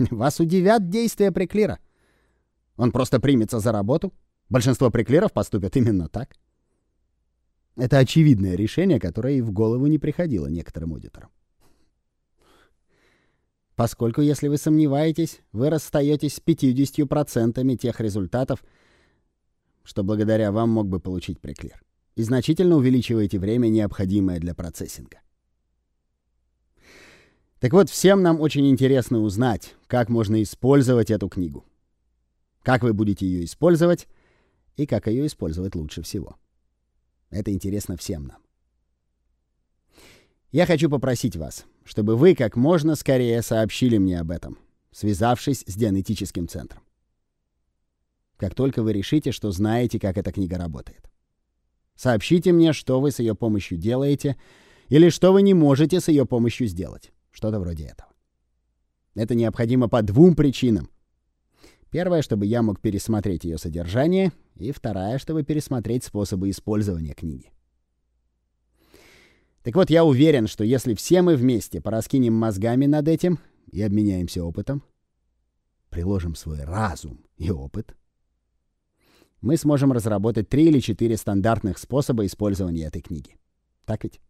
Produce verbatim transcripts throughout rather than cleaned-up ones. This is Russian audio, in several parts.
Вас удивят действия Приклира. Он просто примется за работу. Большинство приклиров поступят именно так. Это очевидное решение, которое и в голову не приходило некоторым аудиторам. Поскольку, если вы сомневаетесь, вы расстаетесь с пятьюдесятью процентами тех результатов, что благодаря вам мог бы получить Приклир, и значительно увеличиваете время, необходимое для процессинга. Так вот, всем нам очень интересно узнать, как можно использовать эту книгу. Как вы будете ее использовать и как ее использовать лучше всего. Это интересно всем нам. Я хочу попросить вас, чтобы вы как можно скорее сообщили мне об этом, связавшись с Дианетическим центром. Как только вы решите, что знаете, как эта книга работает. Сообщите мне, что вы с ее помощью делаете, или что вы не можете с ее помощью сделать. Что-то вроде этого. Это необходимо по двум причинам. Первая, чтобы я мог пересмотреть ее содержание, и вторая, чтобы пересмотреть способы использования книги. Так вот, я уверен, что если все мы вместе пораскинем мозгами над этим и обменяемся опытом, приложим свой разум и опыт, мы сможем разработать три или четыре стандартных способа использования этой книги. Так ведь?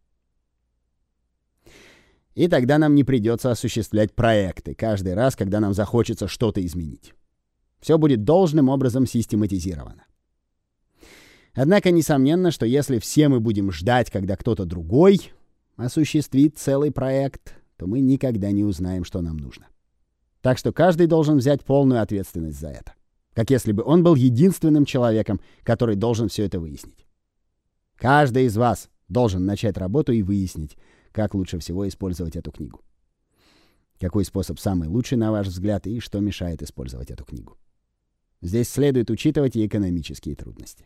И тогда нам не придется осуществлять проекты каждый раз, когда нам захочется что-то изменить. Все будет должным образом систематизировано. Однако, несомненно, что если все мы будем ждать, когда кто-то другой осуществит целый проект, то мы никогда не узнаем, что нам нужно. Так что каждый должен взять полную ответственность за это. Как если бы он был единственным человеком, который должен все это выяснить. Каждый из вас должен начать работу и выяснить, как лучше всего использовать эту книгу. Какой способ самый лучший, на ваш взгляд, и что мешает использовать эту книгу. Здесь следует учитывать и экономические трудности.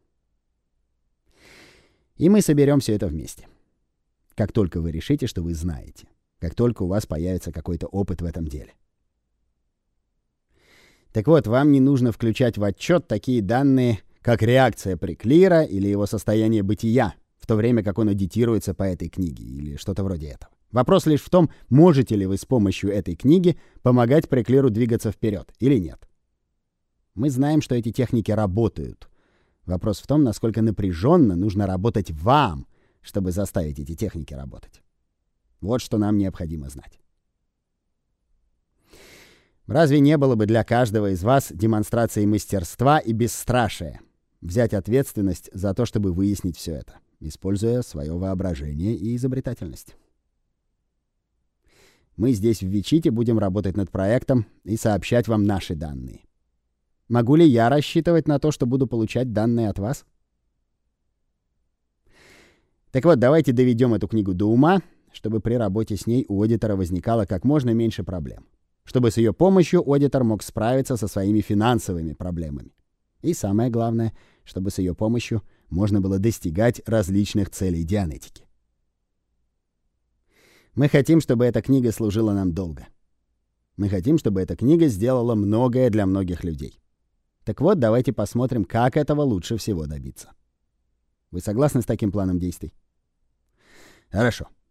И мы соберем все это вместе. Как только вы решите, что вы знаете. Как только у вас появится какой-то опыт в этом деле. Так вот, вам не нужно включать в отчет такие данные, как реакция Приклира или его состояние бытия, в то время как он эдитируется по этой книге или что-то вроде этого. Вопрос лишь в том, можете ли вы с помощью этой книги помогать Приклиру двигаться вперед или нет. Мы знаем, что эти техники работают. Вопрос в том, насколько напряженно нужно работать вам, чтобы заставить эти техники работать. Вот что нам необходимо знать. Разве не было бы для каждого из вас демонстрацией мастерства и бесстрашия взять ответственность за то, чтобы выяснить все это, используя свое воображение и изобретательность? Мы здесь в Вичите будем работать над проектом и сообщать вам наши данные. Могу ли я рассчитывать на то, что буду получать данные от вас? Так вот, давайте доведем эту книгу до ума, чтобы при работе с ней у аудитора возникало как можно меньше проблем. Чтобы с ее помощью аудитор мог справиться со своими финансовыми проблемами. И самое главное, чтобы с ее помощью можно было достигать различных целей дианетики. Мы хотим, чтобы эта книга служила нам долго. Мы хотим, чтобы эта книга сделала многое для многих людей. Так вот, давайте посмотрим, как этого лучше всего добиться. Вы согласны с таким планом действий? Хорошо.